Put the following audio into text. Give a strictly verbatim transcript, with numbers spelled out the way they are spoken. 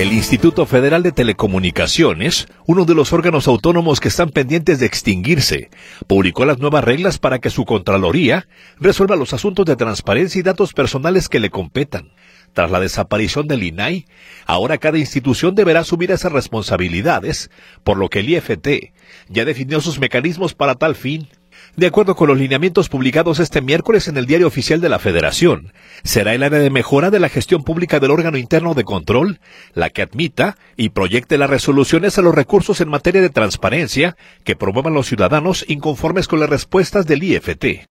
El Instituto Federal de Telecomunicaciones, uno de los órganos autónomos que están pendientes de extinguirse, publicó las nuevas reglas para que su Contraloría resuelva los asuntos de transparencia y datos personales que le competan. Tras la desaparición del I N A I, ahora cada institución deberá asumir esas responsabilidades, por lo que el I F T ya definió sus mecanismos para tal fin. De acuerdo con los lineamientos publicados este miércoles en el Diario Oficial de la Federación, será el área de mejora de la gestión pública del órgano interno de control la que admita y proyecte las resoluciones a los recursos en materia de transparencia que promuevan los ciudadanos inconformes con las respuestas del I F T.